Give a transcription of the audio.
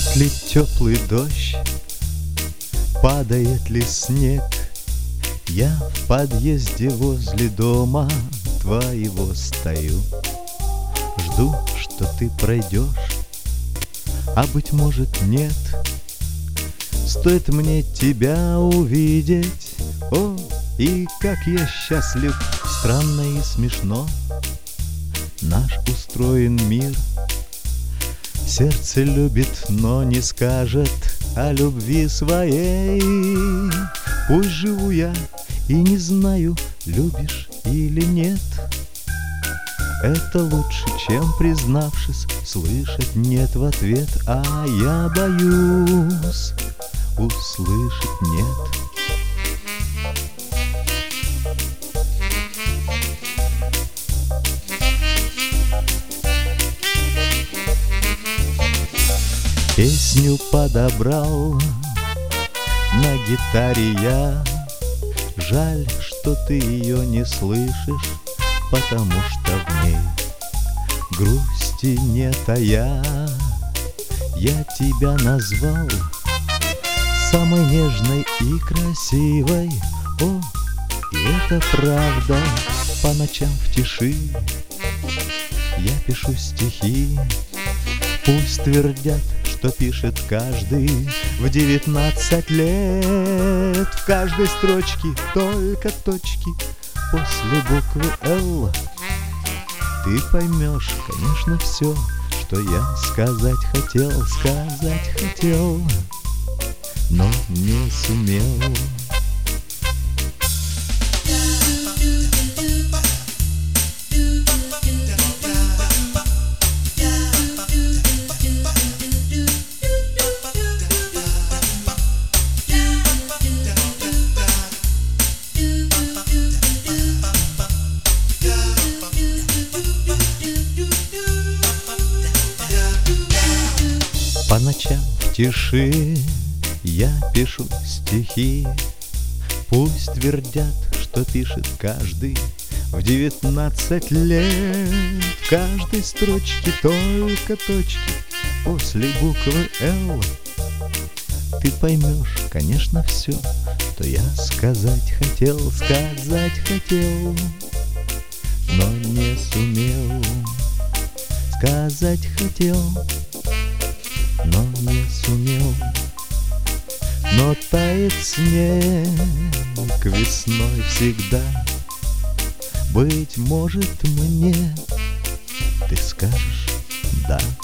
Идет ли теплый дождь, падает ли снег, я в подъезде возле дома твоего стою. Жду, что ты пройдешь, а быть может нет. Стоит мне тебя увидеть, о, и как я счастлив, странно и смешно. Наш устроен мир, сердце любит, но не скажет о любви своей. Пусть живу я и не знаю, любишь или нет. Это лучше, чем, признавшись, слышать нет в ответ. А я боюсь услышать нет. Песню подобрал на гитаре я. Жаль, что ты ее не слышишь, потому что в ней грусти нет, а я тебя назвал самой нежной и красивой. О, и это правда, по ночам в тиши я пишу стихи. Пусть твердят, что пишет каждый в 19 лет. В каждой строчке только точки после буквы «Л». Ты поймешь, конечно, все, что я сказать хотел, но не сумел. По ночам в тиши я пишу стихи. Пусть твердят, что пишет каждый в 19 лет. В каждой строчке только точки после буквы «Л». Ты поймешь, конечно, все, что я сказать хотел, но не сумел. Сказать хотел, но не сумел. Но тает снег весной всегда. Быть может, мне ты скажешь «да».